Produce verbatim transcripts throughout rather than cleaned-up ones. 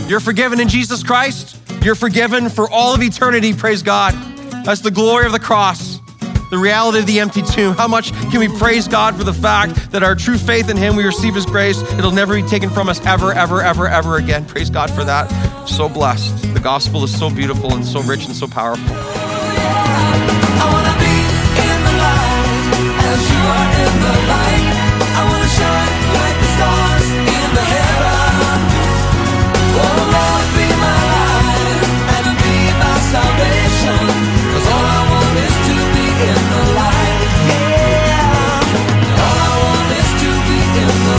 You're forgiven in Jesus Christ. You're forgiven for all of eternity, praise God. That's the glory of the cross, the reality of the empty tomb. How much can we praise God for the fact that our true faith in him, we receive his grace. It'll never be taken from us ever, ever, ever, ever again. Praise God for that. So blessed. The gospel is so beautiful and so rich and so powerful. I wanna be in the light as you are in the light. I wanna shine like the stars in the heaven. Oh Lord, be my light and be my salvation. 'Cause all I want is to be in the light. Yeah. All I want is to be in the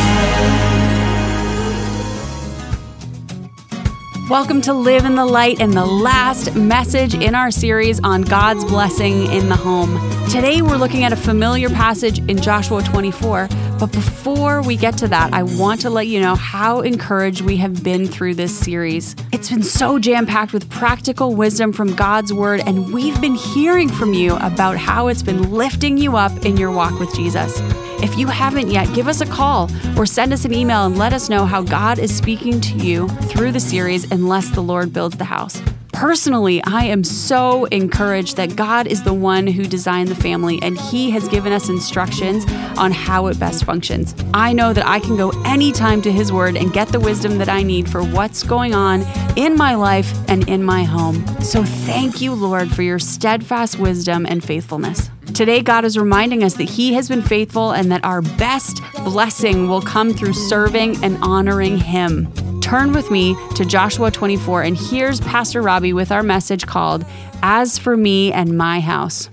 light. Welcome to Live in the Light and the last message in our series on God's blessing in the home. Today we're looking at a familiar passage in Joshua twenty-four, but before we get to that, I want to let you know how encouraged we have been through this series. It's been so jam-packed with practical wisdom from God's Word, and we've been hearing from you about how it's been lifting you up in your walk with Jesus. If you haven't yet, give us a call or send us an email and let us know how God is speaking to you through the series unless the Lord builds the house. Personally, I am so encouraged that God is the one who designed the family and he has given us instructions on how it best functions. I know that I can go anytime to his word and get the wisdom that I need for what's going on in my life and in my home. So thank you, Lord, for your steadfast wisdom and faithfulness. Today, God is reminding us that he has been faithful and that our best blessing will come through serving and honoring him. Turn with me to Joshua twenty-four, and here's Pastor Robbie with our message called, As for Me and My House.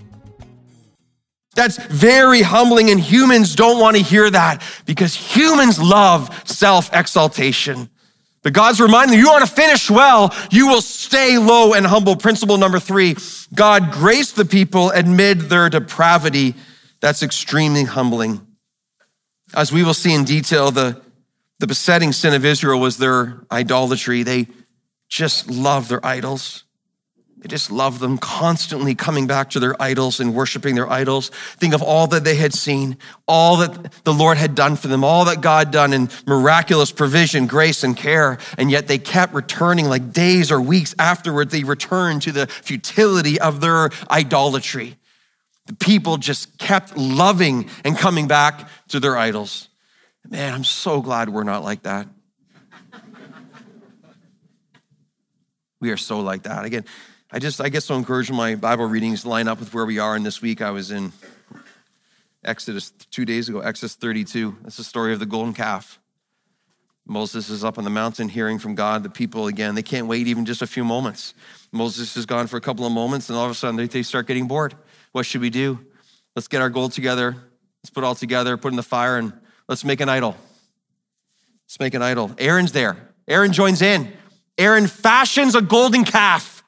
That's very humbling, and humans don't want to hear that because humans love self-exaltation. But God's reminding you, you want to finish well, you will stay low and humble. Principle number three, God graced the people amid their depravity. That's extremely humbling. As we will see in detail, the The besetting sin of Israel was their idolatry. They just loved their idols. They just loved them, constantly coming back to their idols and worshiping their idols. Think of all that they had seen, all that the Lord had done for them, all that God done in miraculous provision, grace, and care. And yet they kept returning, like days or weeks afterward, they returned to the futility of their idolatry. The people just kept loving and coming back to their idols. Man, I'm so glad we're not like that. We are so like that. Again, I just, I get so encouraged when my Bible readings line up with where we are. And this week I was in Exodus two days ago, Exodus thirty-two. That's the story of the golden calf. Moses is up on the mountain hearing from God. The people, again, they can't wait even just a few moments. Moses is gone for a couple of moments and all of a sudden they, they start getting bored. What should we do? Let's get our gold together. Let's put it all together, put it in the fire, and let's make an idol. Let's make an idol. Aaron's there. Aaron joins in. Aaron fashions a golden calf.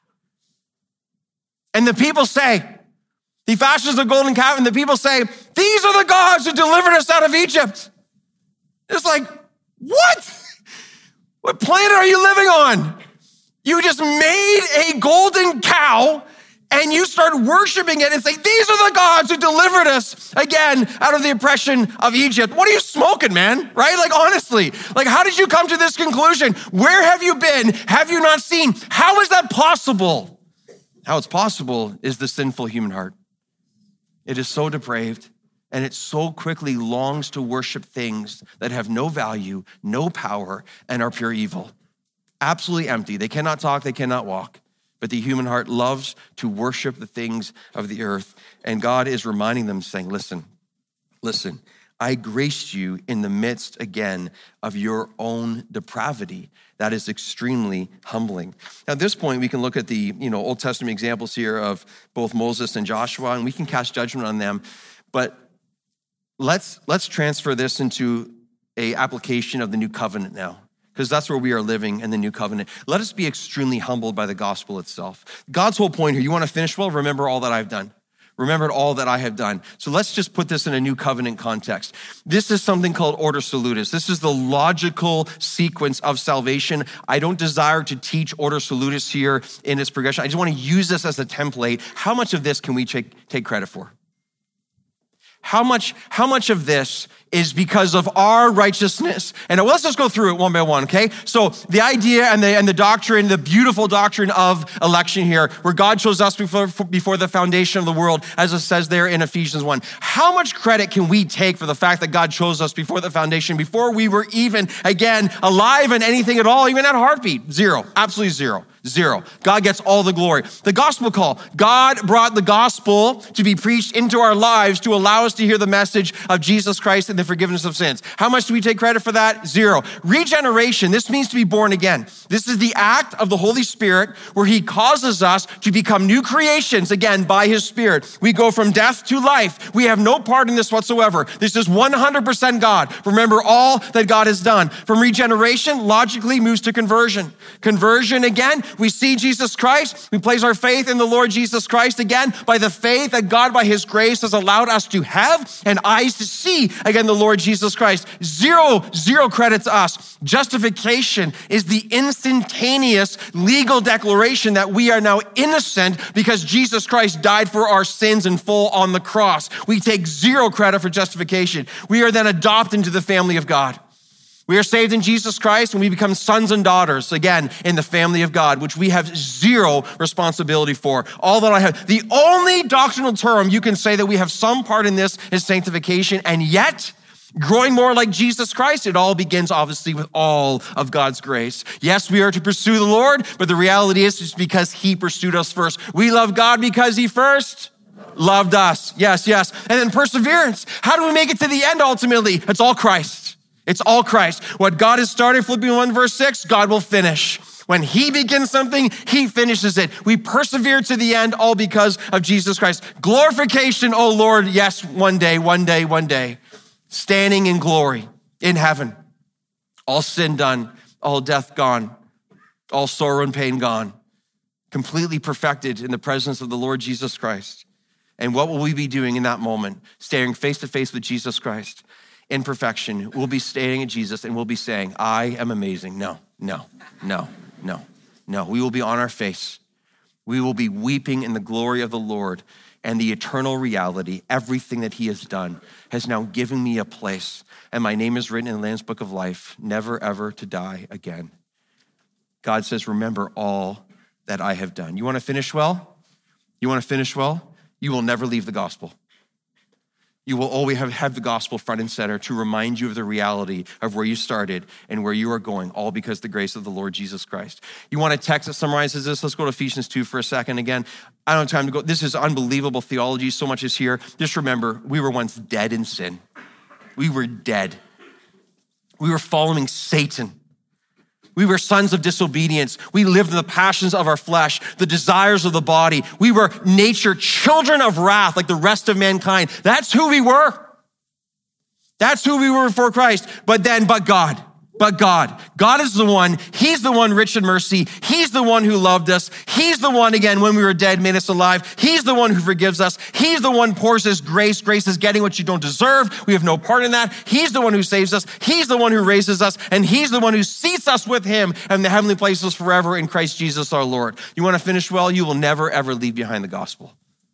And the people say, he fashions a golden calf, and the people say, these are the gods who delivered us out of Egypt. It's like, what? What planet are you living on? You just made a golden cow and you start worshiping it and say, these are the gods who delivered us again out of the oppression of Egypt. What are you smoking, man? Right? Like, honestly, like, how did you come to this conclusion? Where have you been? Have you not seen? How is that possible? How it's possible is the sinful human heart. It is so depraved and it so quickly longs to worship things that have no value, no power, and are pure evil. Absolutely empty. They cannot talk, they cannot walk. But the human heart loves to worship the things of the earth. And God is reminding them, saying, listen, listen, I graced you in the midst, again, of your own depravity. That is extremely humbling. Now, at this point, we can look at the you know Old Testament examples here of both Moses and Joshua, and we can cast judgment on them. But let's, let's transfer this into an application of the new covenant now, because that's where we are living in the new covenant. Let us be extremely humbled by the gospel itself. God's whole point here, you want to finish well? Remember all that I've done. Remember all that I have done. So let's just put this in a new covenant context. This is something called ordo salutis. This is the logical sequence of salvation. I don't desire to teach ordo salutis here in its progression. I just want to use this as a template. How much of this can we take, take credit for? how much, how much of this is because of our righteousness? And let's just go through it one by one, okay? So the idea and the and the doctrine, the beautiful doctrine of election here, where God chose us before, before the foundation of the world, as it says there in Ephesians one. How much credit can we take for the fact that God chose us before the foundation, before we were even, again, alive in anything at all, even at a heartbeat? Zero, absolutely zero. Zero. God gets all the glory. The gospel call. God brought the gospel to be preached into our lives to allow us to hear the message of Jesus Christ and the forgiveness of sins. How much do we take credit for that? Zero. Regeneration. This means to be born again. This is the act of the Holy Spirit where he causes us to become new creations, again, by his Spirit. We go from death to life. We have no part in this whatsoever. This is one hundred percent God. Remember all that God has done. From regeneration, logically moves to conversion. Conversion, again, we see Jesus Christ. We place our faith in the Lord Jesus Christ again by the faith that God by his grace has allowed us to have and eyes to see again the Lord Jesus Christ. Zero, zero credit to us. Justification is the instantaneous legal declaration that we are now innocent because Jesus Christ died for our sins in full on the cross. We take zero credit for justification. We are then adopted into the family of God. We are saved in Jesus Christ and we become sons and daughters, again, in the family of God, which we have zero responsibility for. All that I have, the only doctrinal term you can say that we have some part in this is sanctification, and yet, growing more like Jesus Christ, it all begins obviously with all of God's grace. Yes, we are to pursue the Lord, but the reality is it's because he pursued us first. We love God because he first loved us. Yes, yes. And then perseverance. How do we make it to the end ultimately? It's all Christ. It's all Christ. What God has started, Philippians one verse six, God will finish. When he begins something, he finishes it. We persevere to the end, all because of Jesus Christ. Glorification, oh Lord, yes, one day, one day, one day. Standing in glory in heaven. All sin done, all death gone, all sorrow and pain gone. Completely perfected in the presence of the Lord Jesus Christ. And what will we be doing in that moment? Staring face to face with Jesus Christ. In perfection, we'll be staring at Jesus and we'll be saying, I am amazing. No, no, no, no, no. We will be on our face. We will be weeping in the glory of the Lord and the eternal reality. Everything that he has done has now given me a place, and my name is written in the Lamb's Book of Life, never ever to die again. God says, remember all that I have done. You want to finish well? You want to finish well? You will never leave the gospel. You will always have, have the gospel front and center to remind you of the reality of where you started and where you are going, all because of the grace of the Lord Jesus Christ. You want a text that summarizes this? Let's go to Ephesians two for a second. Again, I don't have time to go. This is unbelievable theology. So much is here. Just remember, we were once dead in sin. We were dead. We were following Satan. We were sons of disobedience. We lived in the passions of our flesh, the desires of the body. We were nature, children of wrath, like the rest of mankind. That's who we were. That's who we were before Christ. But then, but God, but God. God is the one, he's the one rich in mercy. He's the one who loved us. He's the one, again, when we were dead, made us alive. He's the one who forgives us. He's the one who pours his grace. Grace is getting what you don't deserve. We have no part in that. He's the one who saves us. He's the one who raises us. And he's the one who seats us with him in the heavenly places forever in Christ Jesus our Lord. You want to finish well? You will never, ever leave behind the gospel.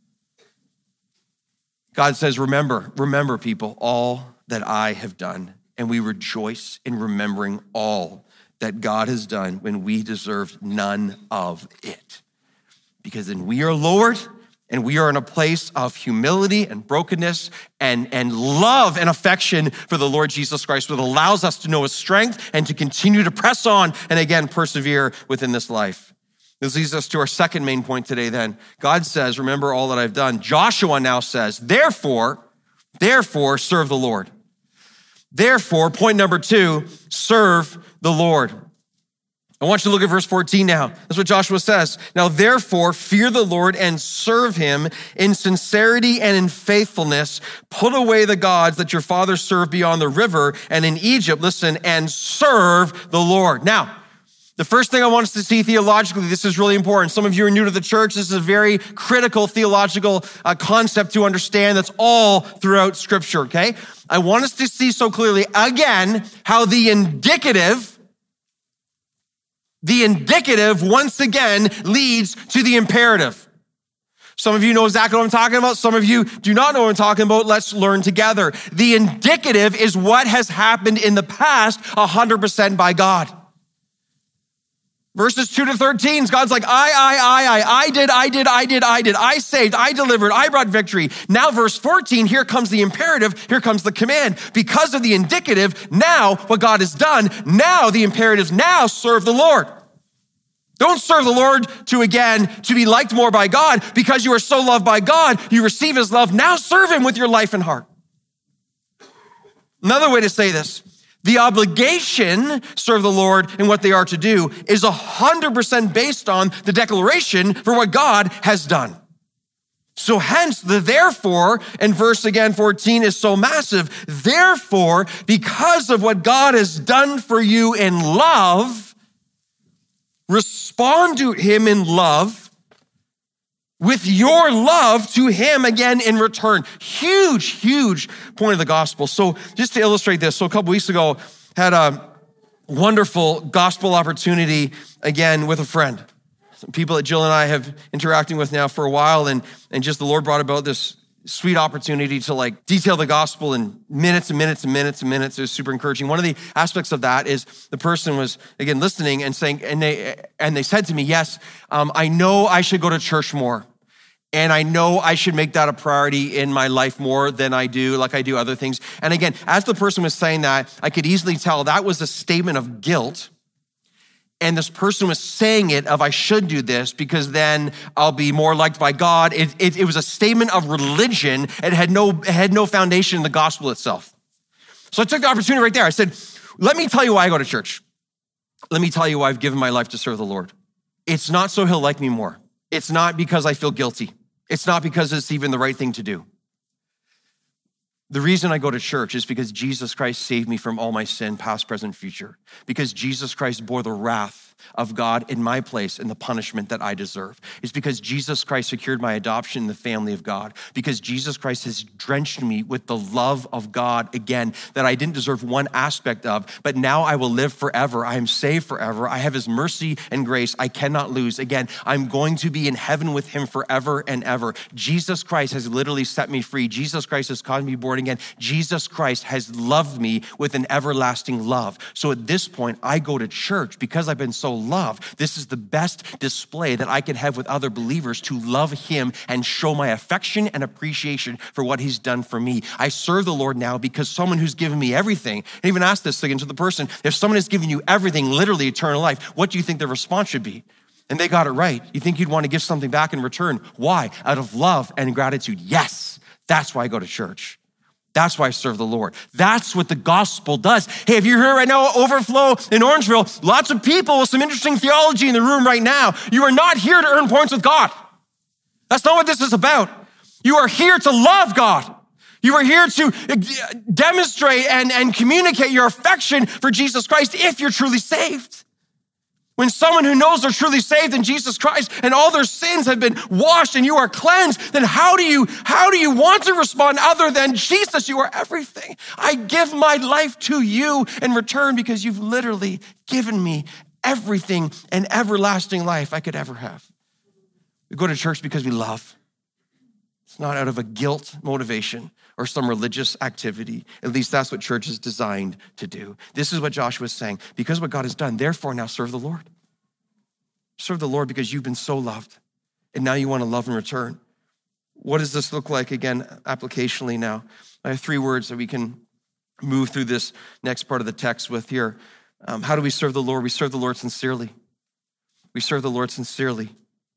God says, remember, remember people, all that I have done. And we rejoice in remembering all that God has done when we deserved none of it. Because then we are lowered and we are in a place of humility and brokenness and, and love and affection for the Lord Jesus Christ, which allows us to know his strength and to continue to press on and again, persevere within this life. This leads us to our second main point today then. God says, remember all that I've done. Joshua now says, therefore, therefore serve the Lord. Therefore, point number two, serve the Lord. I want you to look at verse fourteen now. That's what Joshua says. Now, therefore, fear the Lord and serve him in sincerity and in faithfulness. Put away the gods that your fathers served beyond the river and in Egypt, listen, and serve the Lord. Now, the first thing I want us to see theologically, this is really important. Some of you are new to the church. This is a very critical theological uh, concept to understand that's all throughout Scripture, okay? I want us to see so clearly, again, how the indicative, the indicative once again leads to the imperative. Some of you know exactly what I'm talking about. Some of you do not know what I'm talking about. Let's learn together. The indicative is what has happened in the past one hundred percent by God. Verses two to thirteen, God's like, I, I, I, I, I did, I did, I did, I did, I saved, I delivered, I brought victory. Now verse fourteen, here comes the imperative, here comes the command. Because of the indicative, now what God has done, now the imperative, now serve the Lord. Don't serve the Lord to, again, to be liked more by God. Because you are so loved by God, you receive his love. Now serve him with your life and heart. Another way to say this, the obligation, serve the Lord in what they are to do, is one hundred percent based on the declaration for what God has done. So hence, the therefore, in verse again fourteen is so massive. Therefore, because of what God has done for you in love, respond to him in love with your love to him again in return. Huge, huge point of the gospel. So just to illustrate this, so a couple weeks ago, had a wonderful gospel opportunity again with a friend. Some people that Jill and I have interacting with now for a while, and, and just the Lord brought about this sweet opportunity to like detail the gospel in minutes and minutes and minutes and minutes. It was super encouraging. One of the aspects of that is the person was, again, listening and saying, and they and they said to me, yes, um, I know I should go to church more. And I know I should make that a priority in my life more than I do, like I do other things. And again, as the person was saying that, I could easily tell that was a statement of guilt. And this person was saying it of, I should do this because then I'll be more liked by God. It, it, it was a statement of religion. It had no, it had no foundation in the gospel itself. So I took the opportunity right there. I said, let me tell you why I go to church. Let me tell you why I've given my life to serve the Lord. It's not so he'll like me more. It's not because I feel guilty. It's not because it's even the right thing to do. The reason I go to church is because Jesus Christ saved me from all my sin, past, present, future. Because Jesus Christ bore the wrath of God in my place and the punishment that I deserve. It's because Jesus Christ secured my adoption in the family of God. Because Jesus Christ has drenched me with the love of God again that I didn't deserve one aspect of, but now I will live forever. I am saved forever. I have his mercy and grace I cannot lose. Again, I'm going to be in heaven with him forever and ever. Jesus Christ has literally set me free. Jesus Christ has caused me to be born again. Jesus Christ has loved me with an everlasting love. So at this point, I go to church because I've been so loved. This is the best display that I could have with other believers to love him and show my affection and appreciation for what he's done for me. I serve the Lord now because someone who's given me everything, and even ask this again to the person, if someone has given you everything, literally eternal life, what do you think their response should be? And they got it right. You think you'd want to give something back in return. Why? Out of love and gratitude. Yes, that's why I go to church. That's why I serve the Lord. That's what the gospel does. Hey, if you're here right now, Overflow in Orangeville, lots of people with some interesting theology in the room right now. You are not here to earn points with God. That's not what this is about. You are here to love God. You are here to demonstrate and, and communicate your affection for Jesus Christ if you're truly saved. When someone who knows they're truly saved in Jesus Christ and all their sins have been washed and you are cleansed, then how do you, how do you want to respond other than Jesus, you are everything. I give my life to you in return because you've literally given me everything and everlasting life I could ever have. We go to church because we love. It's not out of a guilt motivation or some religious activity. At least that's what church is designed to do. This is what Joshua is saying. Because of what God has done, therefore now serve the Lord. Serve the Lord because you've been so loved. And now you want to love in return. What does this look like, again, applicationally now? I have three words that we can move through this next part of the text with here. Um, how do we serve the Lord? We serve the Lord sincerely. We serve the Lord sincerely.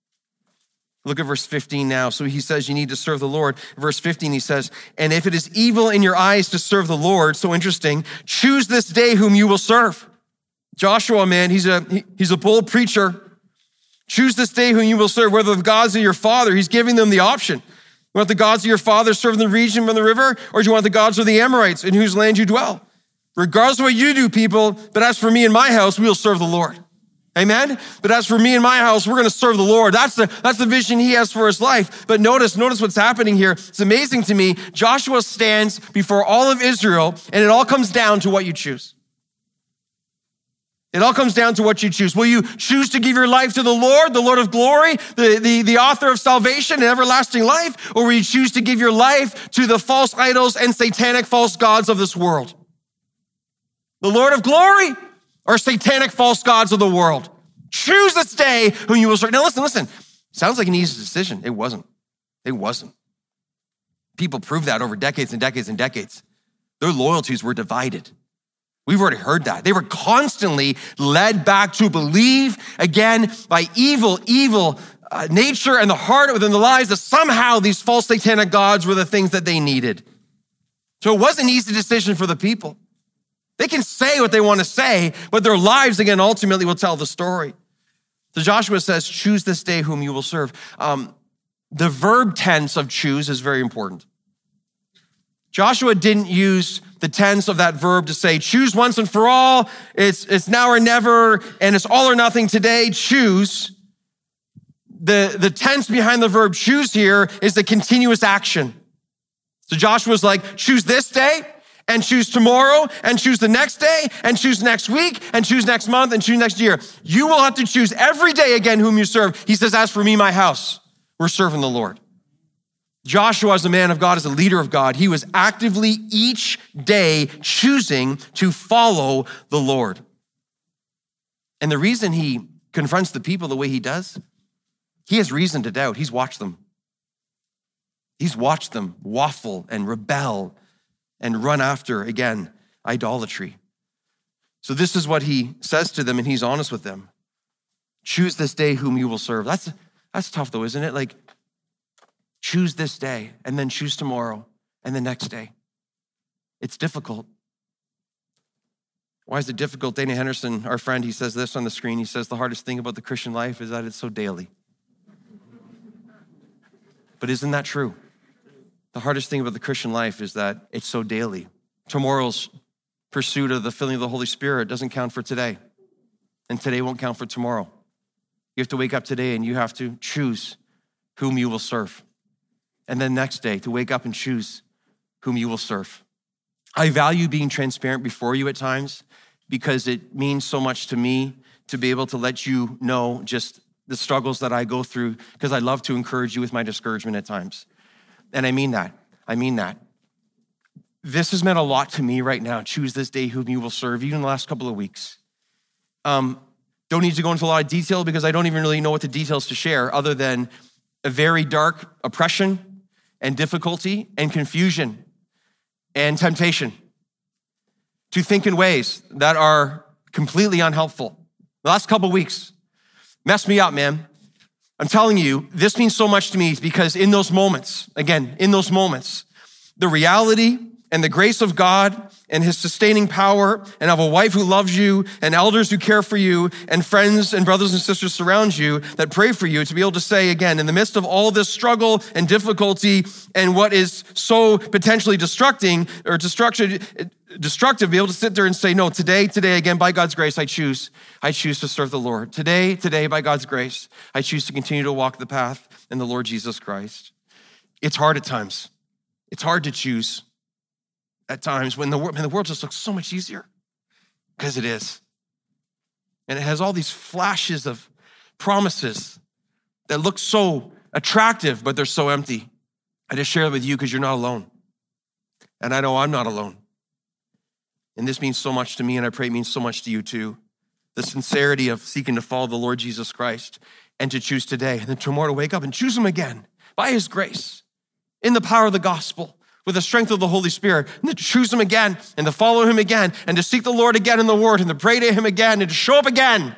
Look at verse fifteen now. So he says you need to serve the Lord. Verse fifteen, he says, and if it is evil in your eyes to serve the Lord, so interesting, choose this day whom you will serve. Joshua, man, he's a he's a bold preacher. Choose this day whom you will serve, whether the gods of your father. He's giving them the option. You want the gods of your father serve in the region from the river, or do you want the gods of the Amorites in whose land you dwell? Regardless of what you do, people, but as for me and my house, we will serve the Lord. Amen? But as for me and my house, we're going to serve the Lord. That's the, that's the vision he has for his life. But notice, notice what's happening here. It's amazing to me. Joshua stands before all of Israel, and it all comes down to what you choose. It all comes down to what you choose. Will you choose to give your life to the Lord, the Lord of glory, the, the, the author of salvation and everlasting life? Or will you choose to give your life to the false idols and satanic false gods of this world? The Lord of glory or satanic false gods of the world? Choose this day whom you will serve. Now listen, listen. Sounds like an easy decision. It wasn't. It wasn't. People proved that over decades and decades and decades. Their loyalties were divided. We've already heard that. They were constantly led back to believe, again, by evil, evil uh, nature and the heart within the lives that somehow these false satanic gods were the things that they needed. So it wasn't an easy decision for the people. They can say what they want to say, but their lives, again, ultimately will tell the story. So Joshua says, choose this day whom you will serve. Um, the verb tense of choose is very important. Joshua didn't use the tense of that verb to say, choose once and for all, it's, it's now or never, and it's all or nothing today, choose. The, the tense behind the verb choose here is the continuous action. So Joshua's like, choose this day, and choose tomorrow, and choose the next day, and choose next week, and choose next month, and choose next year. You will have to choose every day again whom you serve. He says, as for me, my house, we're serving the Lord. Joshua, as a man of God, as a leader of God, he was actively each day choosing to follow the Lord. And the reason he confronts the people the way he does, he has reason to doubt. He's watched them. He's watched them waffle and rebel and run after, again, idolatry. So this is what he says to them, and he's honest with them. Choose this day whom you will serve. That's, that's tough though, isn't it? Like, choose this day, and then choose tomorrow, and the next day. It's difficult. Why is it difficult? Dana Henderson, our friend, he says this on the screen. He says, the hardest thing about the Christian life is that it's so daily. But isn't that true? The hardest thing about the Christian life is that it's so daily. Tomorrow's pursuit of the filling of the Holy Spirit doesn't count for today, and today won't count for tomorrow. You have to wake up today and you have to choose whom you will serve. And then next day to wake up and choose whom you will serve. I value being transparent before you at times because it means so much to me to be able to let you know just the struggles that I go through, because I love to encourage you with my discouragement at times. And I mean that. I mean that. This has meant a lot to me right now. Choose this day whom you will serve, even the last couple of weeks. Um, don't need to go into a lot of detail because I don't even really know what the details to share other than a very dark oppression and difficulty and confusion and temptation to think in ways that are completely unhelpful. The last couple of weeks messed me up, man. I'm telling you, this means so much to me because in those moments, again, in those moments, the reality and the grace of God and his sustaining power and of a wife who loves you and elders who care for you and friends and brothers and sisters surround you that pray for you, to be able to say again, in the midst of all this struggle and difficulty and what is so potentially destructing or destructive, destructive, be able to sit there and say, no, today, today, again, by God's grace, I choose, I choose to serve the Lord. Today, today, by God's grace, I choose to continue to walk the path in the Lord Jesus Christ. It's hard at times. It's hard to choose at times when the world, the world just looks so much easier, because it is. And it has all these flashes of promises that look so attractive, but they're so empty. I just share it with you because you're not alone. And I know I'm not alone. And this means so much to me, and I pray it means so much to you too. The sincerity of seeking to follow the Lord Jesus Christ and to choose today, and then tomorrow to wake up and choose him again by his grace, in the power of the gospel, with the strength of the Holy Spirit, and to choose him again, and to follow him again, and to seek the Lord again in the word, and to pray to him again, and to show up again.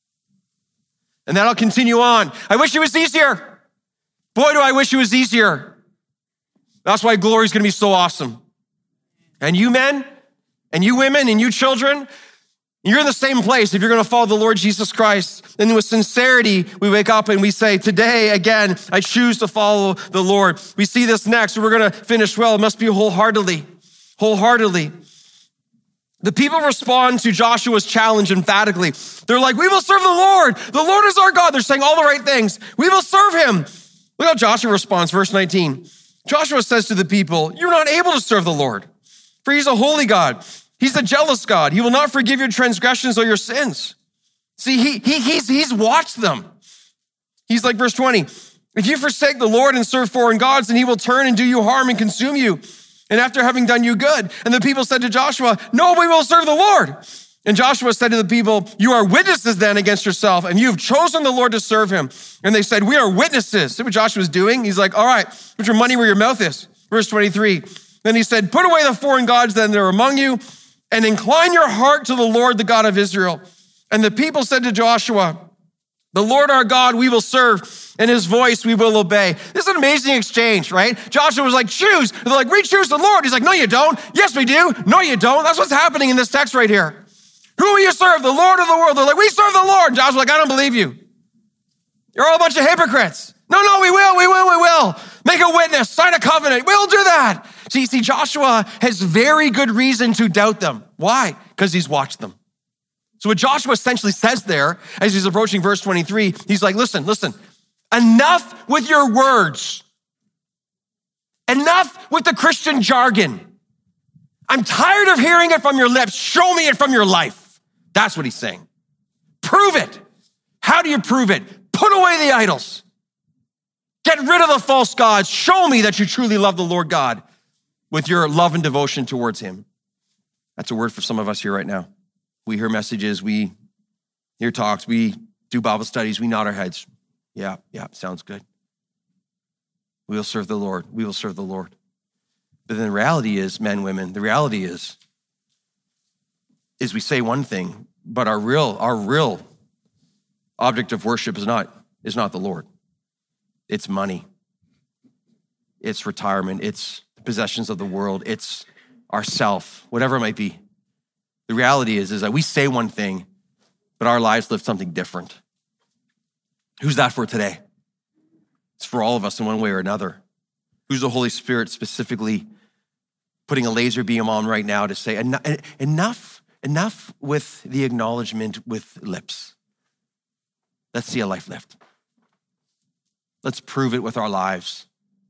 And that'll continue on. I wish it was easier. Boy, do I wish it was easier. That's why glory is going to be so awesome. And you men, and you women, and you children, you're in the same place if you're going to follow the Lord Jesus Christ. And with sincerity, we wake up and we say, today, again, I choose to follow the Lord. We see this next. We're going to finish well. It must be wholeheartedly, wholeheartedly. The people respond to Joshua's challenge emphatically. They're like, we will serve the Lord. The Lord is our God. They're saying all the right things. We will serve him. Look how Joshua responds, verse nineteen. Joshua says to the people, you're not able to serve the Lord, for he's a holy God. He's a jealous God. He will not forgive your transgressions or your sins. See, he, he, he's, he's watched them. He's like verse twenty, if you forsake the Lord and serve foreign gods, then he will turn and do you harm and consume you. And after having done you good. And the people said to Joshua, no, we will serve the Lord. And Joshua said to the people, you are witnesses then against yourself, and you've chosen the Lord to serve him. And they said, we are witnesses. See what Joshua's doing? He's like, all right, put your money where your mouth is. Verse twenty-three, then he said, put away the foreign gods then that are among you, and incline your heart to the Lord, the God of Israel. And the people said to Joshua, the Lord our God we will serve, and his voice we will obey. This is an amazing exchange, right? Joshua was like, choose. They're like, we choose the Lord. He's like, no, you don't. Yes, we do. No, you don't. That's what's happening in this text right here. Who will you serve, the Lord of the world? They're like, we serve the Lord. Joshua's like, I don't believe you. You're all a bunch of hypocrites. No, no, we will, we will, we will. Make a witness, sign a covenant. We'll do that. See, see, Joshua has very good reason to doubt them. Why? Because he's watched them. So what Joshua essentially says there, as he's approaching verse twenty-three, he's like, listen, listen, enough with your words. Enough with the Christian jargon. I'm tired of hearing it from your lips. Show me it from your life. That's what he's saying. Prove it. How do you prove it? Put away the idols. Get rid of the false gods. Show me that you truly love the Lord God with your love and devotion towards him. That's a word for some of us here right now. We hear messages, we hear talks, we do Bible studies, we nod our heads. Yeah, yeah, sounds good. We will serve the Lord. We will serve the Lord. But then the reality is, men, women, the reality is, is we say one thing, but our real, our real object of worship is not, is not the Lord. It's money. It's retirement. It's the possessions of the world. It's ourself, whatever it might be. The reality is, is that we say one thing, but our lives live something different. Who's that for today? It's for all of us in one way or another. Who's the Holy Spirit specifically putting a laser beam on right now to say, enough, enough with the acknowledgement with lips. Let's see a life lived. Let's prove it with our lives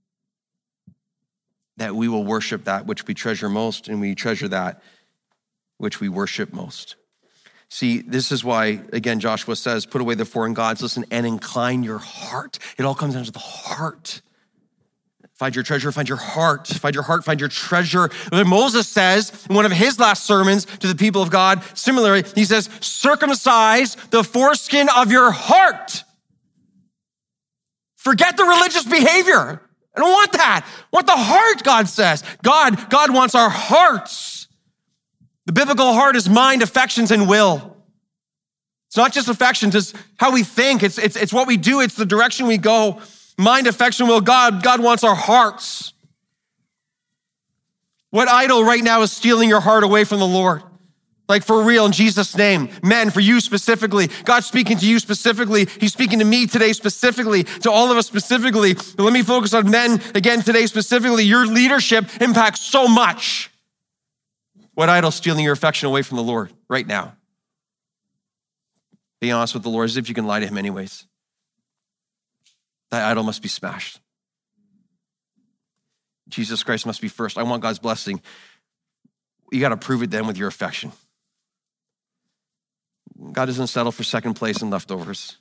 that we will worship that which we treasure most, and we treasure that which we worship most. See, this is why, again, Joshua says, put away the foreign gods, listen, and incline your heart. It all comes down to the heart. Find your treasure, find your heart. Find your heart, find your treasure. When Moses says in one of his last sermons to the people of God, similarly, he says, circumcise the foreskin of your heart. Forget the religious behavior. I don't want that. I want the heart, God says. God, God wants our hearts. The biblical heart is mind, affections, and will. It's not just affections, it's how we think. It's, it's, it's what we do. It's the direction we go. Mind, affection, will. God, God wants our hearts. What idol right now is stealing your heart away from the Lord? Like for real, in Jesus' name. Men, for you specifically. God's speaking to you specifically. He's speaking to me today specifically, to all of us specifically. But let me focus on men again today specifically. Your leadership impacts so much. What idol is stealing your affection away from the Lord right now? Be honest with the Lord as if you can lie to him anyways. That idol must be smashed. Jesus Christ must be first. I want God's blessing. You got to prove it then with your affection. God doesn't settle for second place and leftovers.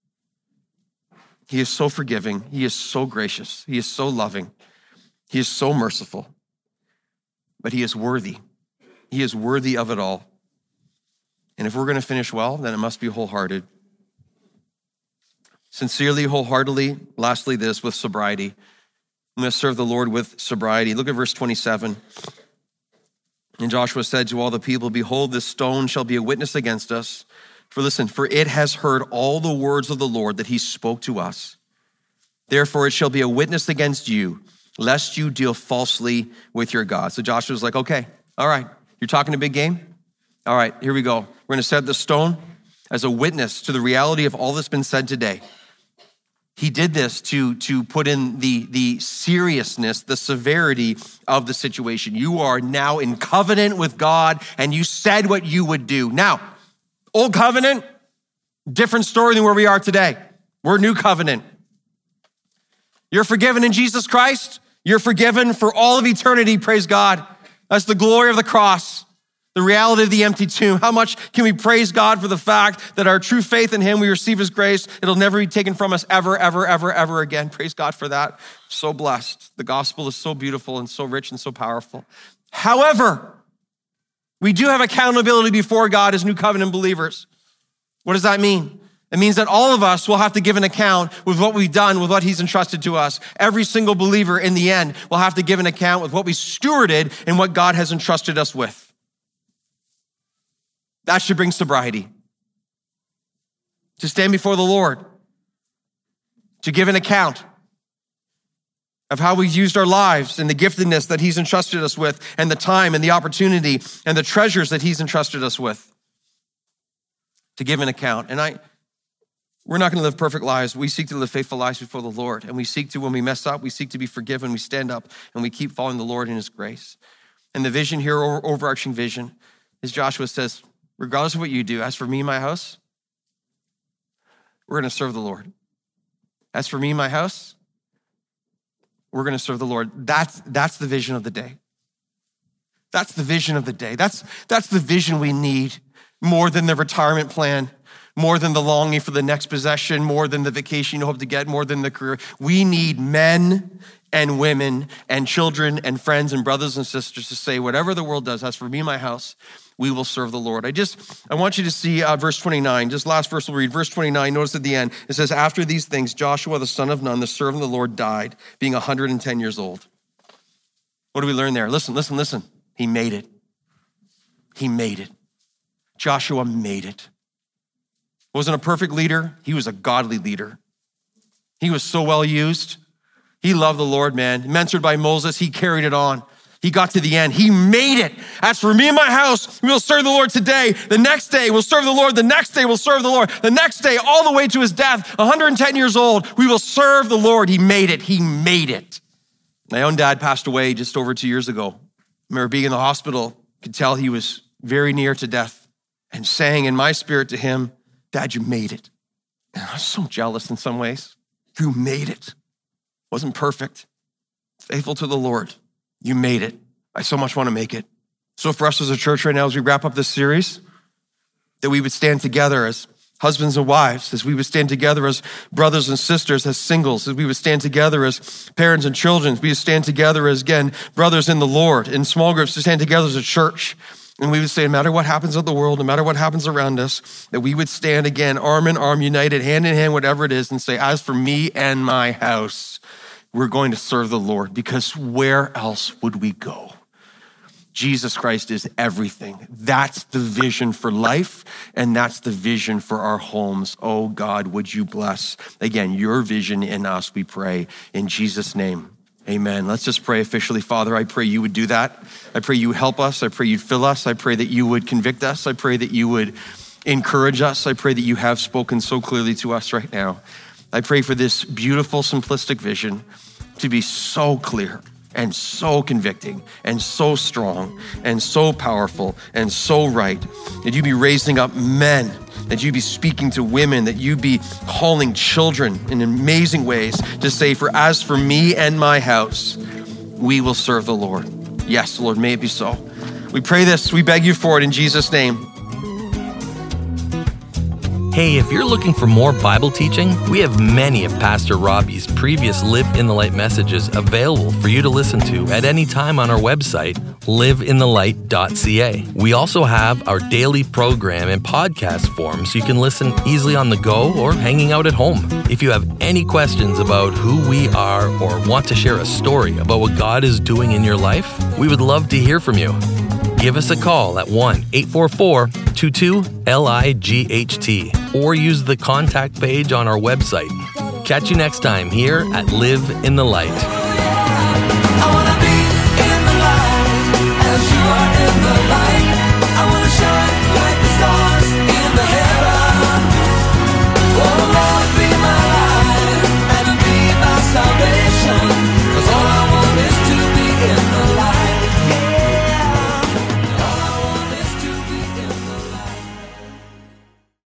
He is so forgiving. He is so gracious. He is so loving. He is so merciful. But he is worthy. He is worthy of it all. And if we're going to finish well, then it must be wholehearted. Sincerely, wholeheartedly. Lastly, this, with sobriety. I'm going to serve the Lord with sobriety. Look at verse twenty-seven. And Joshua said to all the people, behold, this stone shall be a witness against us. For listen, for it has heard all the words of the Lord that he spoke to us. Therefore, it shall be a witness against you, lest you deal falsely with your God. So Joshua's like, okay, all right. You're talking a big game? All right, here we go. We're going to set the stone as a witness to the reality of all that's been said today. He did this to, to put in the, the seriousness, the severity of the situation. You are now in covenant with God, and you said what you would do. Now, old covenant, different story than where we are today. We're new covenant. You're forgiven in Jesus Christ. You're forgiven for all of eternity, praise God. That's the glory of the cross. The reality of the empty tomb. How much can we praise God for the fact that our true faith in him, we receive his grace. It'll never be taken from us ever, ever, ever, ever again. Praise God for that. So blessed. The gospel is so beautiful and so rich and so powerful. However, we do have accountability before God as new covenant believers. What does that mean? It means that all of us will have to give an account with what we've done, with what he's entrusted to us. Every single believer in the end will have to give an account with what we stewarded and what God has entrusted us with. That should bring sobriety. To stand before the Lord, to give an account of how we've used our lives and the giftedness that he's entrusted us with, and the time and the opportunity and the treasures that he's entrusted us with. To give an account. And I, we're not going to live perfect lives. We seek to live faithful lives before the Lord. And we seek to, when we mess up, we seek to be forgiven. We stand up and we keep following the Lord in his grace. And the vision here, overarching vision, is Joshua says, regardless of what you do, as for me and my house, we're going to serve the Lord. As for me and my house, we're going to serve the Lord. That's, that's the vision of the day. That's the vision of the day. That's, that's the vision we need more than the retirement plan, more than the longing for the next possession, more than the vacation you hope to get, more than the career. We need men and women and children and friends and brothers and sisters to say, whatever the world does, as for me and my house, we will serve the Lord. I just, I want you to see uh, verse twenty-nine, just last verse we'll read, verse twenty-nine, notice at the end, it says, after these things, Joshua, the son of Nun, the servant of the Lord, died, being one hundred ten years old. What do we learn there? Listen, listen, listen. He made it. He made it. Joshua made it. Wasn't a perfect leader. He was a godly leader. He was so well used. He loved the Lord, man. Mentored by Moses, he carried it on. He got to the end. He made it. As for me and my house, we will serve the Lord today. The next day, we'll serve the Lord. The next day, we'll serve the Lord. The next day, all the way to his death, one hundred ten years old, we will serve the Lord. He made it. He made it. My own dad passed away just over two years ago. I remember being in the hospital, could tell he was very near to death, and saying in my spirit to him, Dad, you made it. And I was so jealous in some ways. You made it. Wasn't perfect. Faithful to the Lord. You made it. I so much want to make it. So for us as a church right now, as we wrap up this series, that we would stand together as husbands and wives, as we would stand together as brothers and sisters, as singles, as we would stand together as parents and children, we would stand together as, again, brothers in the Lord, in small groups, to stand together as a church. And we would say, no matter what happens in the world, no matter what happens around us, that we would stand again, arm in arm, united, hand in hand, whatever it is, and say, as for me and my house, we're going to serve the Lord, because where else would we go? Jesus Christ is everything. That's the vision for life, and that's the vision for our homes. Oh God, would you bless, again, your vision in us, we pray, in Jesus' name. Amen. Let's just pray officially. Father, I pray you would do that. I pray you help us. I pray you'd fill us. I pray that you would convict us. I pray that you would encourage us. I pray that you have spoken so clearly to us right now. I pray for this beautiful, simplistic vision to be so clear and so convicting and so strong and so powerful and so right, that you be raising up men, that you be speaking to women, that you be calling children in amazing ways to say, for as for me and my house, we will serve the Lord. Yes, Lord, may it be so. We pray this, we beg you for it in Jesus' name. Hey, if you're looking for more Bible teaching, we have many of Pastor Robbie's previous Live in the Light messages available for you to listen to at any time on our website, live in the light dot c a. We also have our daily program and podcast form so you can listen easily on the go or hanging out at home. If you have any questions about who we are or want to share a story about what God is doing in your life, we would love to hear from you. Give us a call at one eight four four, two two, L I G H T or use the contact page on our website. Catch you next time here at Live in the Light.